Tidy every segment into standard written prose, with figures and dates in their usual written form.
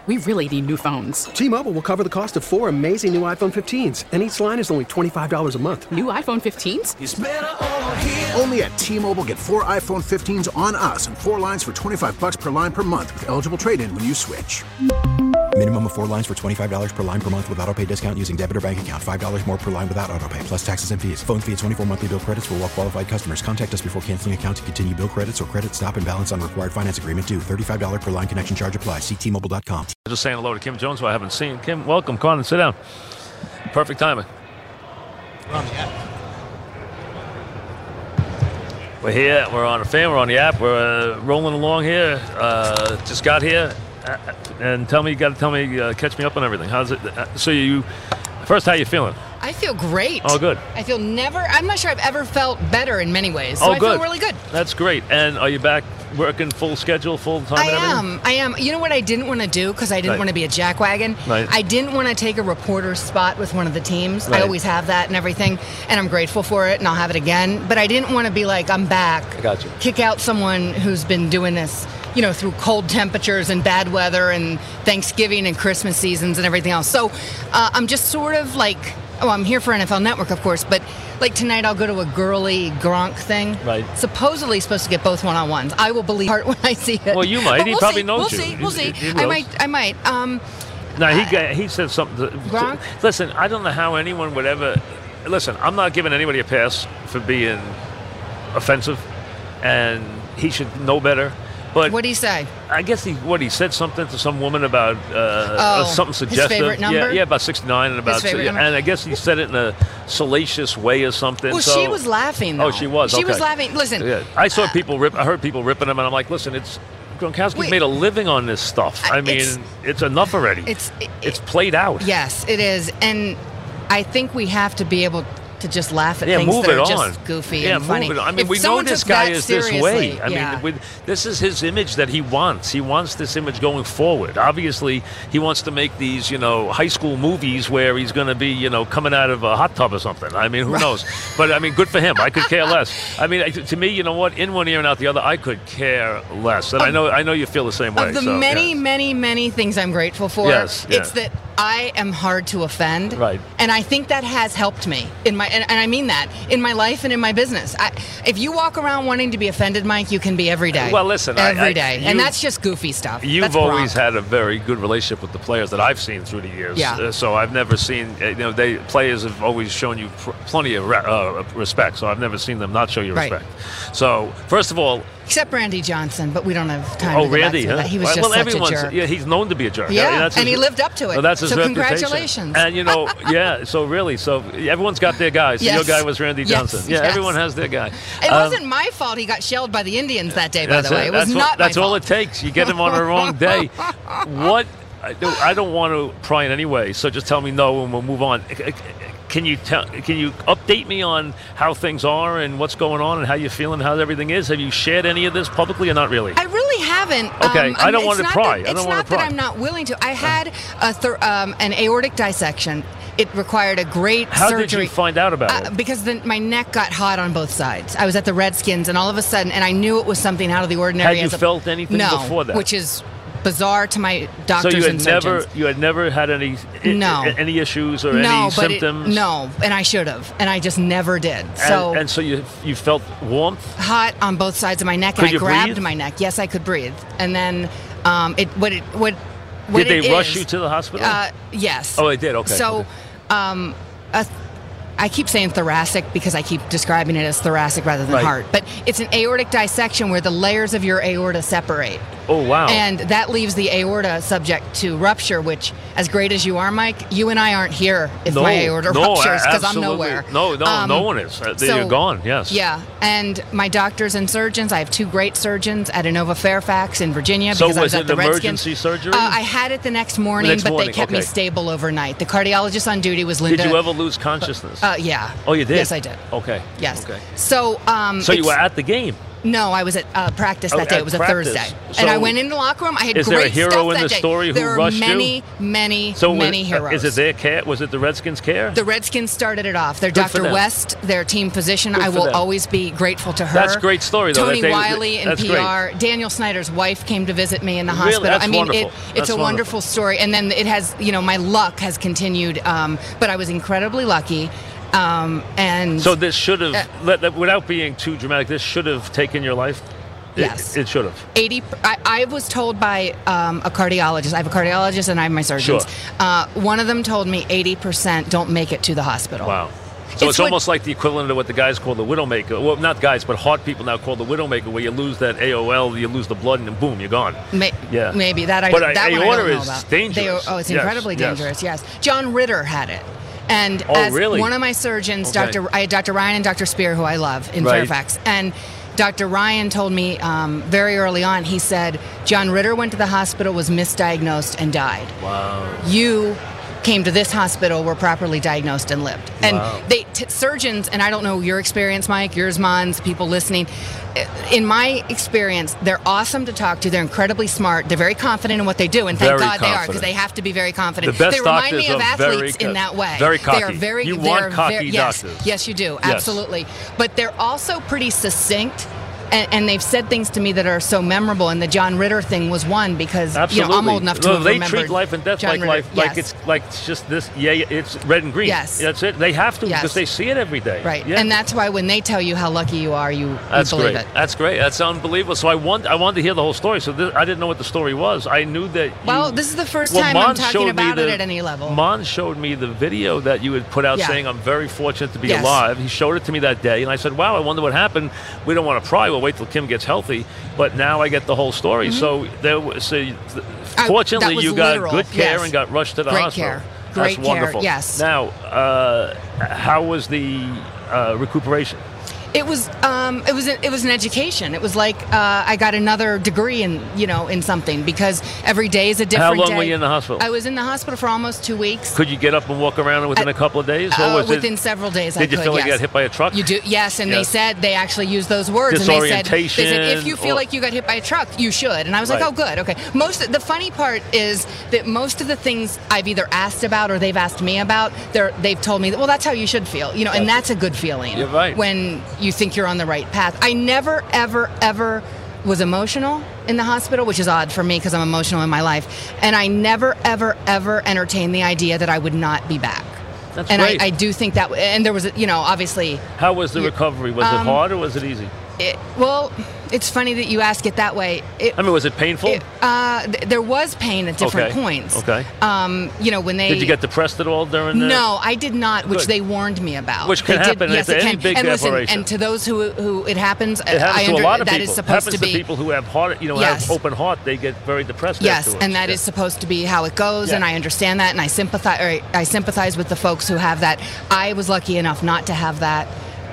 We really need new phones. T-Mobile will cover the cost of 4 amazing new iPhone 15s, and each line is only $25 a month. New iPhone 15s? It's better over here. Only at T-Mobile, get 4 iPhone 15s on us and 4 lines for $25 per line per month with eligible trade-in when you switch. Minimum of 4 lines for $25 per line per month with autopay discount using debit or bank account. $5 more per line without autopay, plus taxes and fees. Phone fee at 24 monthly bill credits for well-qualified customers. Contact us before canceling account to continue bill credits or credit stop and balance on required finance agreement due. $35 per line connection charge applies. See T-Mobile.com. Just saying hello to Kim Jones, who I haven't seen. Kim, welcome. Come on and sit down. Perfect timing. We're here. We're on a fan. We're on the app. We're rolling along here. Just got here. And tell me, you got to tell me, catch me up on everything. How's it? First, how you feeling? I feel great. Oh, good. I'm not sure I've ever felt better in many ways. So Oh, I good. feel really good. That's great. And are you back working full schedule, full time and everything? I am. You know what I didn't want to do, because I didn't Right. want to be a jackwagon? Right. I didn't want to take a reporter's spot with one of the teams. Right. I always have that and everything, and I'm grateful for it, and I'll have it again. But I didn't want to be like, I'm back. I got you. Kick out someone who's been doing this, through cold temperatures and bad weather and Thanksgiving and Christmas seasons and everything else. So I'm just sort of like, I'm here for NFL Network, of course, but like tonight I'll go to a girly Gronk thing. Right. Supposedly supposed to get both one-on-ones. I will believe it when I see it. Well, you might. But He we'll probably see. knows We'll you. see. We'll see. He I knows. might. No, he said something. Gronk? Listen, I don't know how anyone would ever. Listen, I'm not giving anybody a pass for being offensive, and he should know better. But What'd he say? I guess he said something to some woman about something suggestive. His favorite number? Yeah, about 69 and about. favorite number? And I guess he said it in a salacious way or something. Well, so, she was laughing, though. Oh, she was. She was okay. laughing. Listen. Yeah, I saw people rip. I heard people ripping him, and I'm like, listen, it's. Gronkowski's made a living on this stuff. I mean, it's enough already. It's played out. Yes, it is. And I think we have to be able to just laugh at things move that it are on. just goofy and funny. Move it on. I mean, If we know someone this took guy that is this way. seriously, I yeah. mean, this is his image that he wants. He wants this image going forward. Obviously, he wants to make these, high school movies where he's going to be, coming out of a hot tub or something. I mean, who knows? But, I mean, good for him. I could care less. I mean, to me, you know what? In one ear and out the other, I could care less. And I know you feel the same way. Of the many things I'm grateful for, Yes, yeah. it's that I am hard to offend. Right. And I think that has helped me and I mean that, in my life and in my business. If you walk around wanting to be offended, Mike, you can be every day. Well, listen, every day. And that's just goofy stuff. You've That's always Gronk. had a very good relationship with the players that I've seen through the years. Yeah. So I've never seen, players have always shown you plenty of respect. So I've never seen them not show you Right. respect. So, first of all, Except Randy Johnson, but we don't have time to go Randy, back to huh? that. He was just such a jerk. Yeah, he's known to be a jerk. Yeah, that's and his- he lived up to it. Well, that's his So reputation. congratulations. And yeah, so everyone's got their guy. So Yes. your guy was Randy Yes, Johnson. Yeah, yes. everyone has their guy. It wasn't my fault he got shelled by the Indians that day, by the way. It was not my That's all fault. it takes. You get him on the wrong day. I don't want to pry in any way, so just tell me no and we'll move on. Can you update me on how things are and what's going on and how you're feeling, how everything is? Have you shared any of this publicly or not really? I really haven't. Okay, I don't want to pry. It's not that I'm not willing to. I had an aortic dissection. It required a great How surgery. did you find out about it? Because my neck got hot on both sides. I was at the Redskins, and all of a sudden, and I knew it was something out of the ordinary. Had you felt anything before that? Which is bizarre to my doctors and surgeons. You had never had any issues or any symptoms? And I should have, and I just never did. So and so you felt warmth? Hot on both sides of my neck, and I grabbed my neck. Yes, I could breathe. And then did they rush you to the hospital? Yes. Oh, they did. Okay. So, I keep saying thoracic because I keep describing it as thoracic rather than heart. But it's an aortic dissection where the layers of your aorta separate. Oh, wow. And that leaves the aorta subject to rupture, which, as great as you are, Mike, you and I aren't here if my aorta ruptures because I'm nowhere. No one is. You're gone, yes. Yeah. And my doctors and surgeons, I have two great surgeons at Inova Fairfax in Virginia because I was at the Redskins. So was it emergency surgery? I had it the next morning, but they kept me stable overnight. The cardiologist on duty was Linda. Did you ever lose consciousness? Yeah. Oh, you did? Yes, I did. Okay. Yes. Okay. So So you were at the game? No, I was at practice that day. at It was a practice. Thursday. So and I went into the locker room. I had is there great a hero stuff in that the day. story who there rushed are many, you? many, So many heroes. Is it their care? Was it the Redskins' care? The Redskins started it off. They're Good for Dr. them. West, their team physician. Good I for will them. always be grateful to her. That's a great story, though, Tony that they- Wiley in that's PR. great. Daniel Snyder's wife came to visit me in the Really? hospital. That's I mean, wonderful. it's That's a wonderful. wonderful story. And then it has, my luck has continued. But I was incredibly lucky. And So this should have, without being too dramatic, this should have taken your life? Yes. It should have. 80. I was told by a cardiologist. I have a cardiologist and I have my surgeons. Sure. One of them told me 80% don't make it to the hospital. Wow. So it's what- almost like the equivalent of what the guys call the widowmaker. Well, not guys, but heart people now call the widowmaker, where you lose that AOL, you lose the blood, and then boom, you're gone. Yeah. Maybe that I But that one I aorta don't know is about. dangerous. It's Yes, incredibly yes. dangerous. Yes. John Ritter had it. And Oh, as really? one of my surgeons, Okay. I had Dr. Ryan and Dr. Spear, who I love in Right. Fairfax. And Dr. Ryan told me very early on, he said, John Ritter went to the hospital, was misdiagnosed, and died. Wow. You came to this hospital, were properly diagnosed, and lived. And Wow. surgeons, and I don't know your experience, Mike, yours, Mons, people listening. In my experience, they're awesome to talk to. They're incredibly smart. They're very confident in what they do, and thank Very God they are, confident. because they have to be very confident. The best they remind doctors me of are very athletes in that way. very cocky. They are very. You they want are cocky very, yes, doctors. yes, you do, Yes. absolutely. But they're also pretty succinct. And they've said things to me that are so memorable, and the John Ritter thing was one because Absolutely. I'm old enough to have They remembered treat life and death John like Ritter. life, like Yes. it's like just this. Yeah, it's red and green. Yes. That's it. They have to Yes. because they see it every day. Right, Yeah. and that's why when they tell you how lucky you are, you That's believe great. it. That's great. That's unbelievable. So I wanted to hear the whole story. So I didn't know what the story was. I knew that. Well, this is the first time I'm Mons talking showed me about it at any level. Mons showed me the video that you had put out Yeah. saying, "I'm very fortunate to be Yes. alive." He showed it to me that day, and I said, "Wow, I wonder what happened." We don't want to pry. We'll wait till Kim gets healthy. But now I get the whole story. So there was. Fortunately, that was you got literal, good care yes. and got rushed to the Great hospital. care. That's Great care, wonderful. yes. Now, how was the recuperation? It was an education. It was like I got another degree in something, because every day is a different day. How long were you in the hospital? I was in the hospital for almost 2 weeks. Could you get up and walk around within a couple of days? Or was Within it, several days, I did could. you feel like you yes. got hit by a truck? You do, yes. And Yes. they actually used those words. And they said, Disorientation if you feel or- like you got hit by a truck, you should. And I was like, Right. oh, good, okay. The funny part is that most of the things I've either asked about or they've asked me about, they've told me that, well, that's how you should feel, and that's a good feeling. You're right. When you think you're on the right path. I never, ever, ever was emotional in the hospital, which is odd for me because I'm emotional in my life. And I never, ever, ever entertained the idea that I would not be back. That's and great. I do think that, and there was, obviously. How was the recovery? Was it hard or was it easy? Well, it's funny that you ask it that way. Was it painful? There was pain at different Okay. points. Okay. When they. Did you get depressed at all during the... No, I did not, which Good. they warned me about. Which can They did- happen Yes, at it any can. big and listen, operation. and to those who it happens, It happens to a lot of that people. is It supposed happens to be. people who have heart, Yes. have open heart. They get very depressed Yes, afterwards. and that Yeah. is supposed to be how it goes, Yeah. and I understand that, and I sympathize with the folks who have that. I was lucky enough not to have that.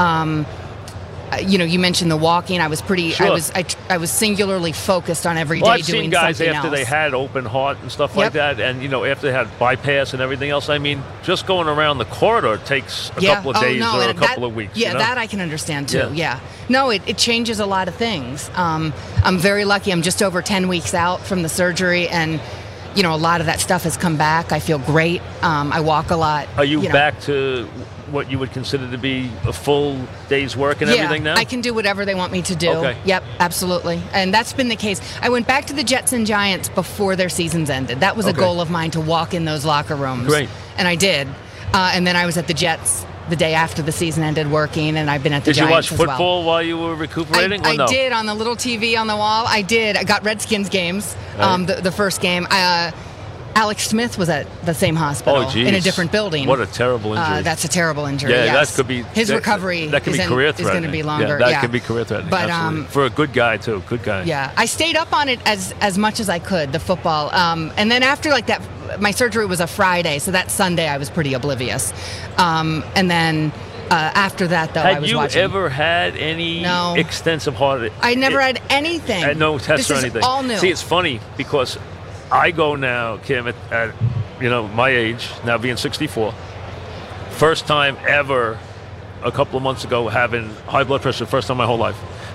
You mentioned the walking. I was pretty. Sure. I was singularly focused on every day Well, I've doing seen guys something after else. they had open heart and stuff like Yep. that, and after they had bypass and everything else. I mean, just going around the corridor takes a couple of days or and a couple of weeks. Yeah, that I can understand too. Yeah. Yeah. No, it changes a lot of things. I'm very lucky. I'm just over 10 weeks out from the surgery, and a lot of that stuff has come back. I feel great. I walk a lot. Are you back to what you would consider to be a full day's work and everything now? I can do whatever they want me to do. Okay. Yep, absolutely. And that's been the case. I went back to the Jets and Giants before their seasons ended. That was a Okay. goal of mine, to walk in those locker rooms. Great. And I did. And then I was at the Jets the day after the season ended working, and I've been at the Did you Giants watch as well. football while you were recuperating? or no? I did, on the little TV on the wall. I did. I got Redskins games, Right. the first game. Alex Smith was at the same hospital Oh, geez. in a different building. What a terrible injury. That's a terrible injury. Yeah, yes. that could be his recovery. That could be is career is threatening. going to be longer. Yeah, that could be career threatening. But absolutely. For a good guy too. Good guy. yeah, I stayed up on it as much as I could, the football. And then after that, my surgery was a Friday, so that Sunday I was pretty oblivious. And then after that, though, I Had was you watching. ever had any No. extensive heart? I never had anything. Had no tests this or is anything. all new. See, it's funny because I go now, Kim, at my age, now being 64. First time ever, a couple of months ago, having high blood pressure. First time in my whole life.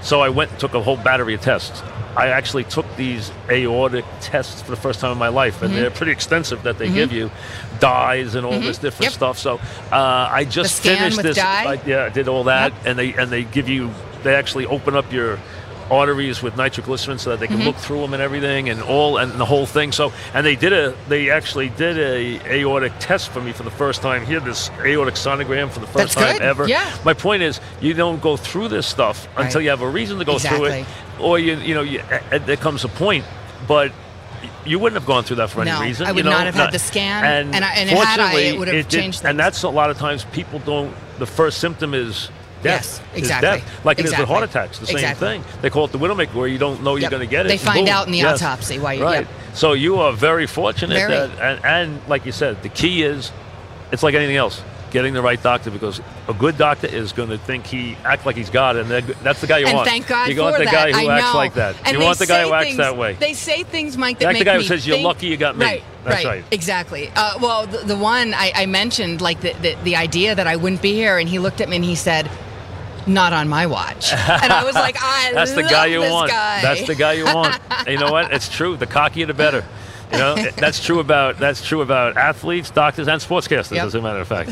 So I went and took a whole battery of tests. I actually took these aortic tests for the first time in my life, and they're pretty extensive that they give you, dyes and all this different stuff. So I just finished this. I did all that, and they actually open up your arteries with nitroglycerin so that they can look through them and everything, and the whole thing. So, and they actually did a aortic test for me for the first time here, this aortic sonogram for the first time ever. Yeah. My point is, you don't go through this stuff until you have a reason to go through it, or there comes a point, but you wouldn't have gone through that for any reason. I would not have had the scan, and had I, it would have changed things. And that's a lot of times people don't. The first symptom is death. Yes, exactly. Is death. Like it is with heart attacks, the same thing. They call it the widowmaker, where you don't know you're going to get it. They find out in the autopsy why. Right. So you are very fortunate that, and like you said, the key is, it's like anything else, getting the right doctor, because a good doctor is going to act like he's God, and that's the guy you want. And thank God you want for the that. guy who acts like that. And you want the guy who acts that way. They say things, Mike, that make the guy me who says, "You're lucky you got me." Right. That's right. Exactly. Well, the one I mentioned, like the idea that I wouldn't be here, and he looked at me and he said, "Not on my watch." And I was like, That's the guy you want. That's the guy you want. And you know what? It's true. The cockier, the better. You know, that's true about athletes, doctors, and sportscasters, as a matter of fact.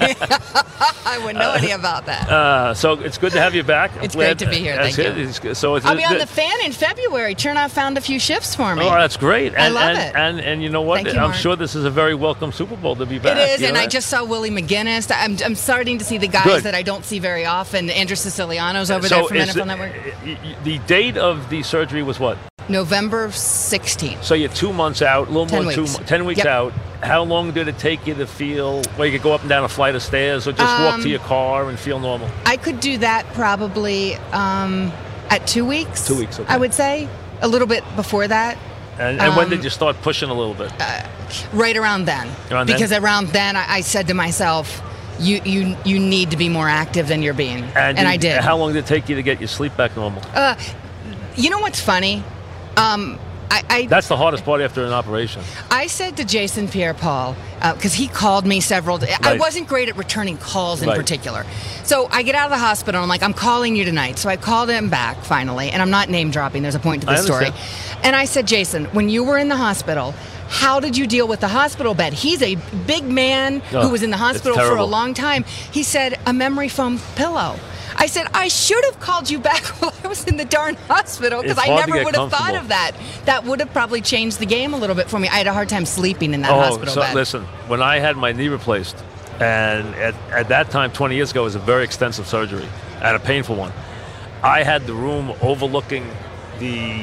I wouldn't know any about that. So it's good to have you back. It's great to be here. Thank you. I'll be on the Fan in February. Chernoff found a few shifts for me. Oh, that's great. I love it. And you know what? Thank you, I'm Mark. sure this is a very welcome Super Bowl to be back. It is, and I just saw Willie McGinnis. I'm starting to see the guys that I don't see very often. Andrew Siciliano's over there from NFL Network. The date of the surgery was what? November 16th. So you're 2 months out, a little 10 more than weeks. 10 weeks out. How long did it take you to feel where you could go up and down a flight of stairs, or just walk to your car and feel normal? I could do that probably at 2 weeks. 2 weeks, okay. I would say. A little bit before that. And when did you start pushing a little bit? Right around then. Because around then I said to myself, you need to be more active than you're being. And I did. How long did it take you to get your sleep back normal? You know what's funny? That's the hardest part after an operation. I said to Jason Pierre-Paul, because he called me several days. I wasn't great at returning calls in particular. So I get out of the hospital, and I'm like, I'm calling you tonight. So I called him back finally, and I'm not name dropping. There's a point to this story. And I said, Jason, when you were in the hospital, how did you deal with the hospital bed? He's a big man who was in the hospital for a long time. He said, a memory foam pillow. I said, I should have called you back while I was in the darn hospital, because I never would have thought of that. That would have probably changed the game a little bit for me. I had a hard time sleeping in that hospital bed. Listen, when I had my knee replaced, and at that time, 20 years ago, it was a very extensive surgery and a painful one. I had the room overlooking the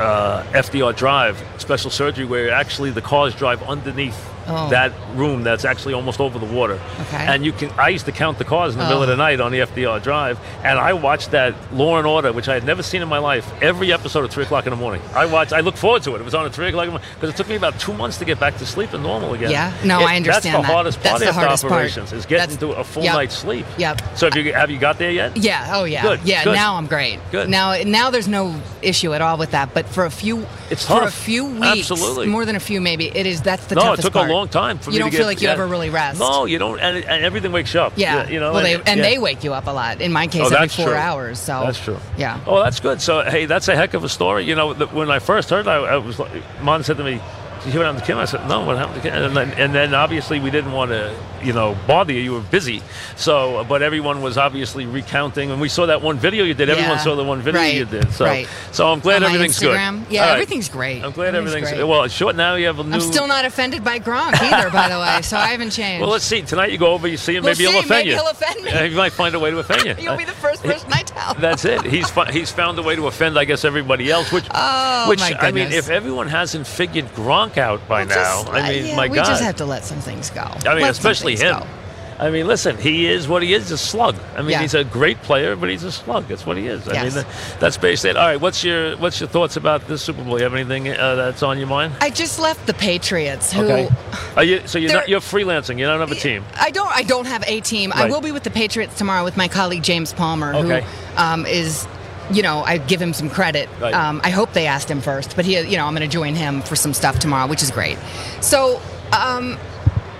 FDR Drive, special surgery, where actually the cars drive underneath that room that's actually almost over the water. Okay. And I used to count the cars in the middle of the night on the FDR Drive, and I watched that Law and Order, which I had never seen in my life, every episode at 3 o'clock in the morning. I looked forward to it. It was on at 3 o'clock in the morning, because it took me about 2 months to get back to sleep and normal again. Yeah, no, I understand that. That's the hardest part after operations, is getting to a full night's sleep. Yep. So have you got there yet? Yeah, oh yeah. Good. Yeah, Good. Now I'm great. Good. Now there's no issue at all with that, but for a few weeks, Absolutely. more than a few maybe, that's the toughest part. No, it took part. a long time for me to get... You don't feel like you ever really rest. No, you don't, and everything wakes you up. Yeah, you know, well, they wake you up a lot. In my case, every 4 hours. So that's true. Yeah. Oh, that's good. So hey, that's a heck of a story. You know, when I first heard, I was like, Mon said to me, "Did you hear what happened to Kim?" I said, "No, what happened to Kim?" And then obviously we didn't want to, bother you. You were busy. So, but everyone was obviously recounting, and we saw that one video you did. Everyone saw the one video you did. So I'm glad everything's good. Yeah, everything's great. I'm glad everything's great. Well, it's short now. You have a new. I'm still not offended by Gronk either, by the way. So I haven't changed. Well, let's see. Tonight you go over, you see him. Maybe he'll offend you. Maybe he'll offend me. He might find a way to offend you. You'll be the first person I tell. That's it. He's found a way to offend, I guess, everybody else. Which my goodness. I mean, if everyone hasn't figured Gronk out by now, my God, we just have to let some things go. I mean, especially him. I mean, listen, he is what he is, a slug. I mean, he's a great player, but he's a slug. That's what he is. I mean, that's basically it. All right, what's your thoughts about this Super Bowl? You have anything that's on your mind? I just left the Patriots. Okay. You're freelancing. You don't have a team. I don't have a team. Right. I will be with the Patriots tomorrow with my colleague James Palmer, who is. I give him some credit. Right. I hope they asked him first, but I'm going to join him for some stuff tomorrow, which is great. So,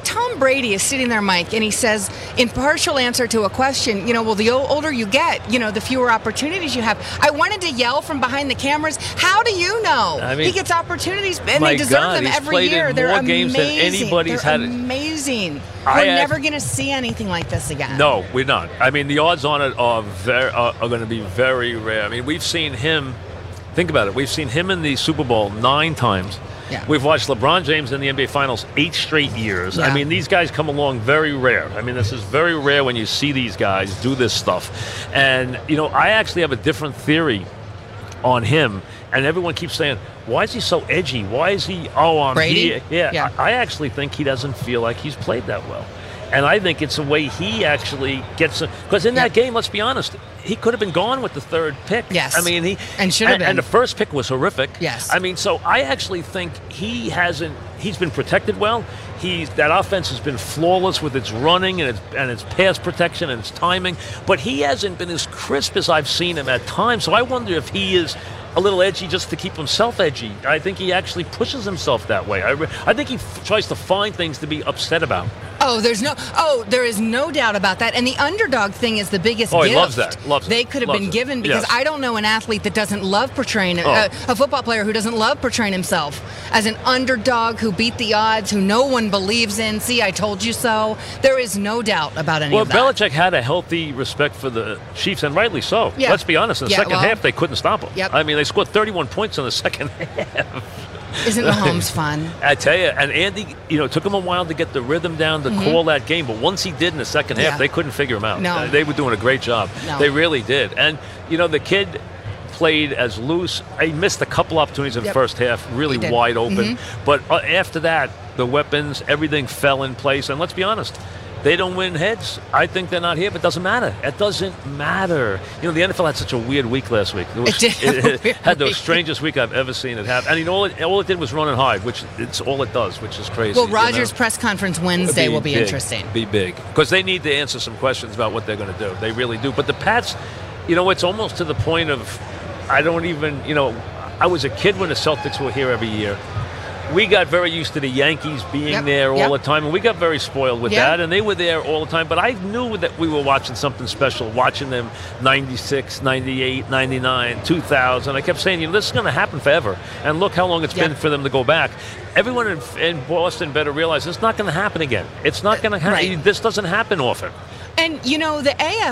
Tom Brady is sitting there, Mike, and he says, in partial answer to a question, well, the older you get, the fewer opportunities you have. I wanted to yell from behind the cameras, how do you know? I mean, he gets opportunities, and they deserve them every year. They're more amazing. Games than anybody's They're had. Amazing. We're never going to see anything like this again. No, we're not. I mean, the odds on it are going to be very rare. I mean, we've seen him. Think about it. We've seen him in the Super Bowl 9 times. Yeah. We've watched LeBron James in the NBA Finals 8 straight years. Yeah. I mean, these guys come along very rare. I mean, this is very rare when you see these guys do this stuff. And, I actually have a different theory on him. And everyone keeps saying, why is he so edgy? Why is he, Brady? here? Yeah. I actually think he doesn't feel like he's played that well. And I think it's a way he actually gets – because in that game, let's be honest, he could have been gone with the 3rd pick. Yes. I mean, and should have been. And the first pick was horrific. Yes. I mean, so I actually think he's been protected well. That offense has been flawless with its running and its pass protection and its timing. But he hasn't been as crisp as I've seen him at times. So I wonder if he is – a little edgy just to keep himself edgy. I think he actually pushes himself that way. I think he tries to find things to be upset about. There is no doubt about that. And the underdog thing is the biggest gift. He loves that. Loves they it. could have Loves been it. given because Yes. I don't know an athlete that doesn't love portraying a football player who doesn't love portraying himself as an underdog who beat the odds, who no one believes in. See, I told you so. There is no doubt about any of that. Well, Belichick had a healthy respect for the Chiefs, and rightly so. Yeah. Let's be honest. In the second half, they couldn't stop him. Yep. I mean, they scored 31 points in the second half. Isn't Mahomes fun? I tell you, and Andy, took him a while to get the rhythm down to call that game, but once he did in the second half, they couldn't figure him out. No. They were doing a great job. No. They really did. And, the kid played as loose. He missed a couple opportunities in the first half, really wide open. But after that, the weapons, everything fell in place. And let's be honest, they don't win heads. I think they're not here, but it doesn't matter. It doesn't matter. The NFL had such a weird week last week. It had the strangest week I've ever seen it have. And all it did was run and hide, which it's all it does, which is crazy. Well, Rodgers' press conference Wednesday will be interesting. Be big. Because they need to answer some questions about what they're going to do. They really do. But the Pats, it's almost to the point of, I don't even, I was a kid when the Celtics were here every year. We got very used to the Yankees being there all the time, and we got very spoiled with that, and they were there all the time. But I knew that we were watching something special, watching them 96, 98, 99, 2000. I kept saying, this is going to happen forever. And look how long it's been for them to go back. Everyone in Boston better realize it's not going to happen again. It's not going to happen. Right. This doesn't happen often. And, the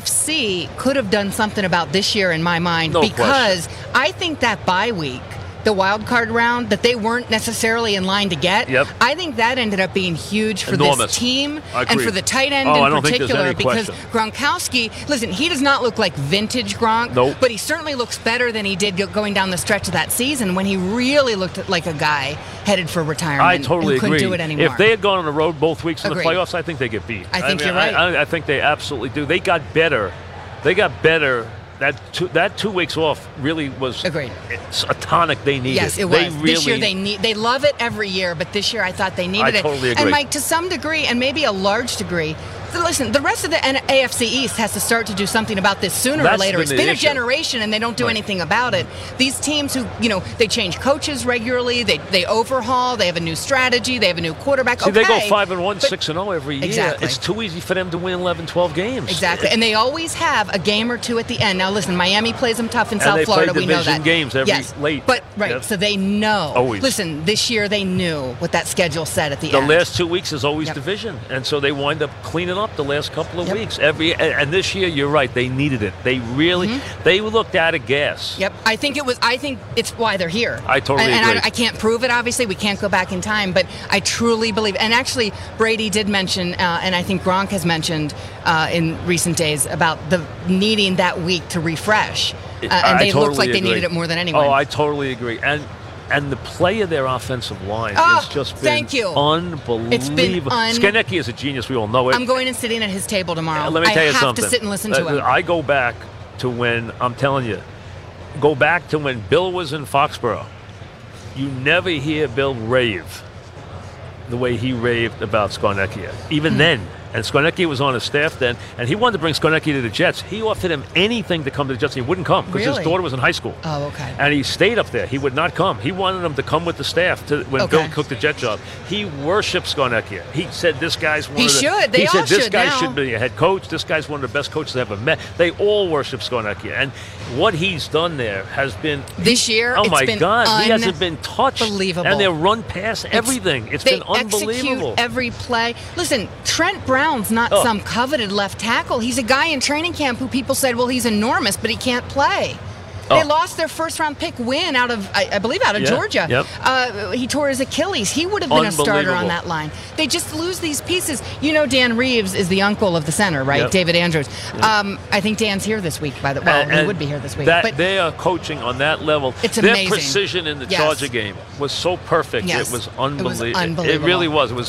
AFC could have done something about this year in my mind because I think that bye week, the wild card round that they weren't necessarily in line to get. Yep. I think that ended up being huge for this team and for the tight end in particular because Gronkowski, listen, he does not look like vintage Gronk, but he certainly looks better than he did going down the stretch of that season when he really looked like a guy headed for retirement. I totally couldn't agree. do it anymore. If they had gone on the road both weeks in the playoffs, I think they get beat. I think you're right. I think they absolutely do. They got better. That 2 weeks off really was it's a tonic they needed. Yes, it was. This year they love it every year, but this year I thought they needed it. I totally agree. And Mike, to some degree, and maybe a large degree, listen, the rest of the AFC East has to start to do something about this sooner or later. It's been a generation, and they don't do anything about it. These teams who, they change coaches regularly, they overhaul, they have a new strategy, they have a new quarterback. See, they go 5-1, 6-0 every year. Exactly. It's too easy for them to win 11, 12 games. Exactly, and they always have a game or two at the end. Now, listen, Miami plays them tough in South Florida. We know that. Games every late. But so they know. Always. Listen, this year they knew what that schedule said at the end. The last 2 weeks is always division, and so they wind up cleaning up the last couple of weeks. And this year, you're right. They needed it. They really they looked out of gas. Yep. I think it's why they're here. I totally agree. And I can't prove it. Obviously, we can't go back in time, but I truly believe. And actually, Brady did mention, and I think Gronk has mentioned in recent days about the needing that week to refresh. And they looked like they needed it more than anyone. Oh, I totally agree. And the play of their offensive line has just been unbelievable. It's been Skarnecki is a genius. We all know it. I'm going and sitting at his table tomorrow. Let me tell you something. I have to sit and listen to him. I go back to when, I'm telling you, when Bill was in Foxborough. You never hear Bill rave the way he raved about Skarnecki. Even then, And Skornecki was on his staff then, and he wanted to bring Skornecki to the Jets. He offered him anything to come to the Jets, and he wouldn't come because his daughter was in high school. Oh, okay. And he stayed up there. He would not come. He wanted him to come with the staff when Bill took the Jet job. He worshipped Skornecki. He said this guy's one of the... They all this should guy now. should be a head coach. This guy's one of the best coaches I've ever met. They all worship Skornecki. And what he's done there has been... This year, oh it's my been God, he hasn't been touched. Unbelievable. And they run past everything. It's been unbelievable. They execute every play. Listen, Trent Brown's not some coveted left tackle. He's a guy in training camp who people said, well, he's enormous, but he can't play. They lost their first-round pick win out of, I believe, out of Georgia. Yep. He tore his Achilles. He would have been a starter on that line. They just lose these pieces. You know, Dan Reeves is the uncle of the center, right? Yep. David Andrews. Yep. I think Dan's here this week, by the way. Well, he would be here this week. But they are coaching on that level. It's Their amazing. precision in the Charger game was so perfect. Yes. It was unbelievable. It was unbelievable. It really was. It was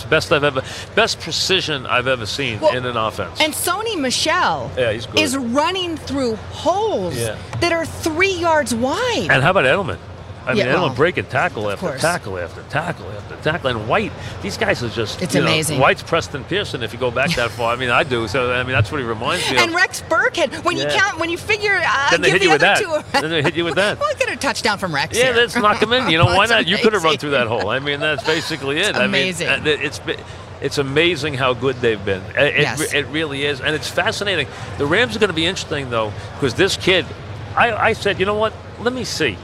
best precision I've ever seen in an offense. And Sony Michel he's good. is running through holes that are 3 yards wide. And how about Edelman? I mean, Edelman breaking tackle after course. tackle after tackle after tackle. And White, these guys are just... It's amazing. White's Preston Pearson, if you go back that far. I mean, I do. So, I mean, that's what he reminds me of. And Rex Burkhead, when you figure... then they hit you with that. Then they hit you with that. Well, get a touchdown from Rex Yeah, here. let's knock him in. You know, why not? You could have run through that hole. I mean, that's basically it. Amazing. I mean, it's amazing how good they've been. It really is. And it's fascinating. The Rams are going to be interesting, though, because this kid, I said, you know what? Let me see.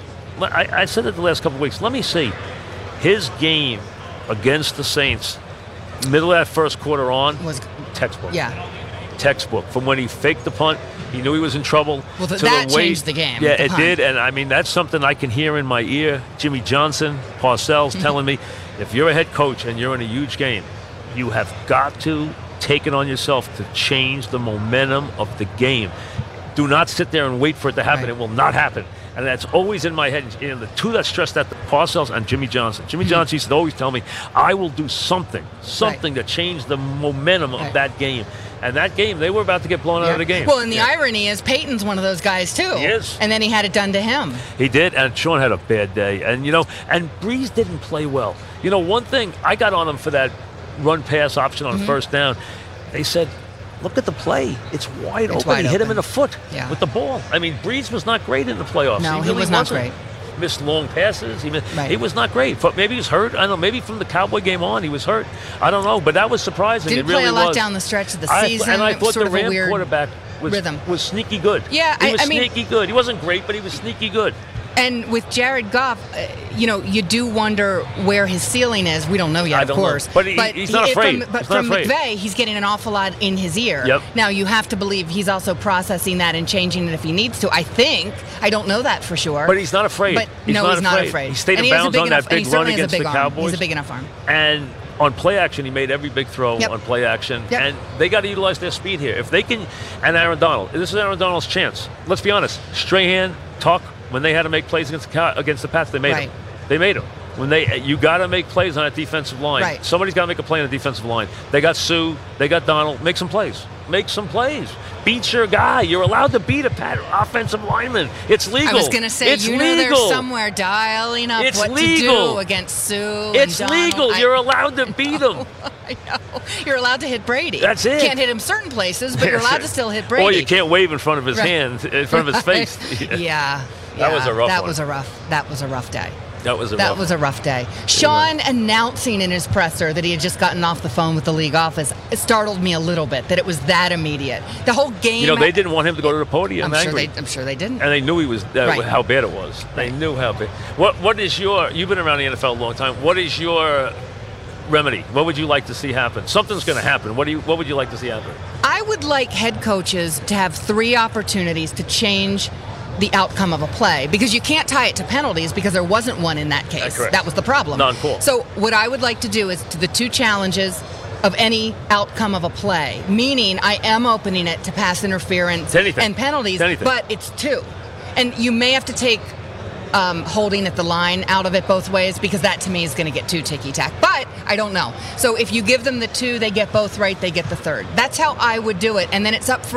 I said it the last couple of weeks. Let me see. His game against the Saints, middle of that first quarter on, was textbook. Yeah. Textbook. From when he faked the punt, he knew he was in trouble. Well, to that the way, changed the game. Yeah, the it punt. did. And, I mean, that's something I can hear in my ear. Jimmy Johnson, Parcells telling me, if you're a head coach and you're in a huge game, you have got to take it on yourself to change the momentum of the game. Do not sit there and wait for it to happen. Right. It will not happen. And that's always in my head. You know, the two that stressed that, the Parcells and Jimmy Johnson. Jimmy Johnson used to always tell me, I will do something to change the momentum of that game. And that game, they were about to get blown out of the game. Well, and the irony is Peyton's one of those guys, too. He is. And then he had it done to him. He did, and Sean had a bad day. And, you know, and Breeze didn't play well. You know, one thing, I got on him for that run-pass option on first down. They said, look at the play. It's wide open. He hit him in the foot with the ball. I mean, Breeze was not great in the playoffs. No, he was not great. Missed long passes. He was not great. Maybe he was hurt. I don't know. Maybe from the Cowboy game on, he was hurt. I don't know. But that was surprising. Didn't it really play a lot was. down the stretch of the season. And I thought sort the of a Ram weird quarterback was sneaky good. Yeah, he was I mean, sneaky good. He wasn't great, but he was sneaky good. And with Jared Goff, you know, you do wonder where his ceiling is. We don't know yet, of course. But he's not afraid. From McVay, he's getting an awful lot in his ear. Yep. Now, you have to believe he's also processing that and changing it if he needs to. I think. I don't know that for sure. But he's not afraid. But he's not afraid. He stayed in bounds on that big run against the Cowboys. He's a big enough arm. And on play action, he made every big throw on play action. Yep. And they got to utilize their speed here. If they can, and Aaron Donald, this is Aaron Donald's chance. Let's be honest. Strahan, Tuck, when they had to make plays against the Pats, they made them. They made them. You got to make plays on that defensive line. Right. Somebody's got to make a play on the defensive line. They got Sue. They got Donald. Make some plays. Make some plays. Beat your guy. You're allowed to beat a offensive lineman. It's legal. I was going to say, it's know legal. They're somewhere dialing up what to do against Sue. It's and Donald. legal. You're allowed to beat him. I know. You're allowed to hit Brady. That's it. Can't hit him certain places, but you're allowed to still hit Brady. Or you can't wave in front of his hand, in front of his face. Yeah. That was a rough one. That was a rough day. That was a rough day. Sean announcing in his presser that he had just gotten off the phone with the league office, it startled me a little bit that it was that immediate. The whole game. You know, they didn't want him to go to the podium. I'm sure they didn't. And they knew he was how bad it was. They knew how bad. What is you've been around the NFL a long time. What is your remedy? What would you like to see happen? Something's going to happen. What would you like to see happen? I would like head coaches to have 3 opportunities to change the outcome of a play, because you can't tie it to penalties because there wasn't one in that case. That was the problem. Non-call. So what I would like to do is to the 2 challenges of any outcome of a play, meaning I am opening it to pass interference and penalties, but it's 2. And you may have to take holding at the line out of it both ways, because that to me is going to get too ticky-tack. But I don't know. So if you give them the 2, they get both right, they get the 3rd. That's how I would do it. And then it's up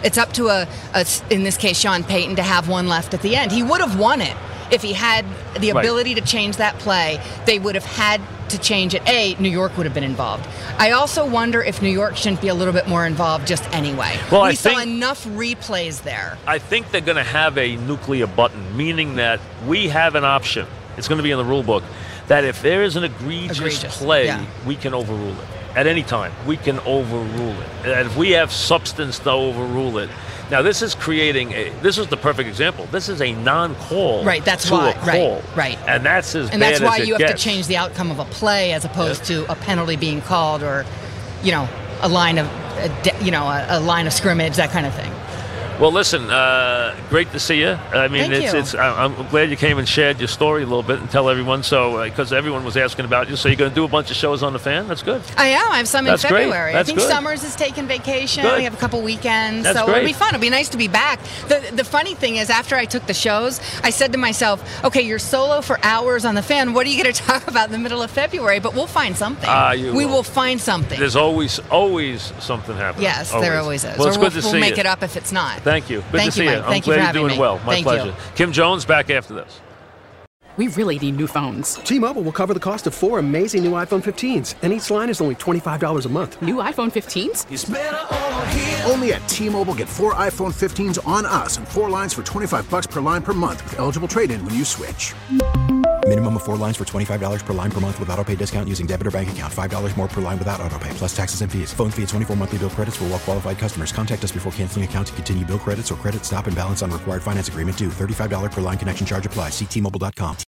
to in this case, Sean Payton, to have one left at the end. He would have won it if he had the ability to change that play. They would have had to change it, New York would have been involved. I also wonder if New York shouldn't be a little bit more involved just anyway. Well, we saw enough replays there. I think they're going to have a nuclear button, meaning that we have an option. It's going to be in the rule book that if there is an egregious play, we can overrule it. At any time, we can overrule it. And if we have substance to overrule it. Now, this is this is the perfect example. This is a non-call right, that's to why. a call. Right. And that's as and bad that's why as it you have gets. to change the outcome of a play as opposed to a penalty being called or, a line of, a line of scrimmage, that kind of thing. Well, listen, great to see you. I mean, I'm glad you came and shared your story a little bit and tell everyone. So, because everyone was asking about you, so you're going to do a bunch of shows on The Fan. That's good. I am. I have some in February. That's I think good. Summers is taking vacation. Good. We have a couple weekends, That's so great. it'll be fun. It'll be nice to be back. The funny thing is, after I took the shows, I said to myself, "Okay, you're solo for hours on The Fan. What are you going to talk about in the middle of February?" But we'll find something. We will find something. There's always something happening. Yes, there always is. Well, it's good to see you. We'll make it up if it's not. Thank you. Good to see you. I'm Thank you glad for you're having doing me. well. My pleasure. Kim Jones, back after this. We really need new phones. T-Mobile will cover the cost of 4 amazing new iPhone 15s, and each line is only $25 a month. New iPhone 15s? It's better over here. Only at T-Mobile, get 4 iPhone 15s on us and 4 lines for $25 per line per month with eligible trade-in when you switch. Minimum of 4 lines for $25 per line per month with auto-pay discount using debit or bank account. $5 more per line without auto-pay, plus taxes and fees. Phone fee at 24 monthly bill credits for well-qualified customers. Contact us before canceling account to continue bill credits or credit stop and balance on required finance agreement due. $35 per line connection charge applies. See T-Mobile.com.